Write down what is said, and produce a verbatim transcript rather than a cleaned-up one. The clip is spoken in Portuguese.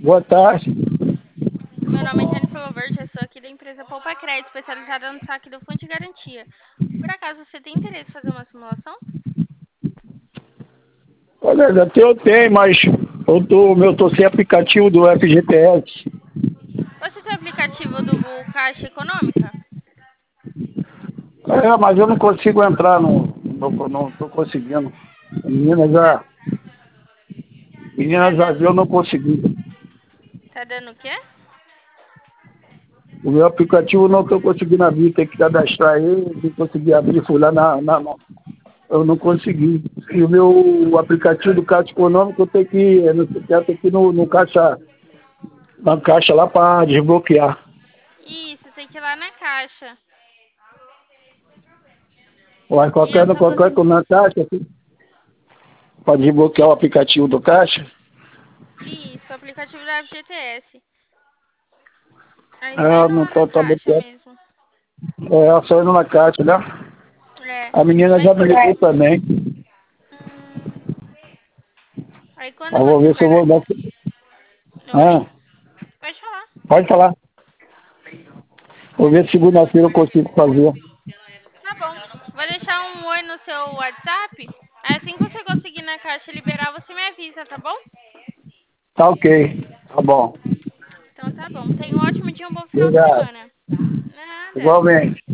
Boa tarde. Meu nome é Jennifer Lovert, eu sou aqui da empresa Poupa Crédito, especializada no saque do Fundo de Garantia. Por acaso você tem interesse em fazer uma simulação? Olha, até eu tenho, mas eu tô, eu tô sem aplicativo do F G T S. Você tem o aplicativo do Caixa Econômica? É, mas eu não consigo entrar, não, não, não tô conseguindo. Menina Tá, já, tá menina já dando, viu, eu não consegui. tá dando o quê? O meu aplicativo não tô conseguindo abrir, tem que cadastrar ele, não consegui abrir, fui lá na, na, na- eu não consegui. E o meu aplicativo do Caixa Econômico eu tenho que, ir, eu não sei, eu tenho que ir no, no caixa, na caixa lá para desbloquear. Isso, tem que ir lá na Caixa. Ou E é qualquer, só qualquer você... coisa na caixa, assim, para desbloquear o aplicativo do Caixa. Isso, o aplicativo da F G T S. Aí só É, indo não lá na tô, tô Caixa bloqueado. mesmo. É, saindo na caixa, né? É, A menina mas... já me ligou também. Hum, aí quando Eu vou você ver se eu pegar... vou dar. Oi? Ah, Pode falar. pode falar. Vou ver se segunda-feira eu consigo fazer. Tá bom. Vou deixar um oi no seu WhatsApp. Assim que você conseguir na caixa liberar, você me avisa, tá bom? Tá ok. Tá bom. Então tá bom. Tenha um ótimo dia, um bom final de Obrigado. semana. Nada. Igualmente.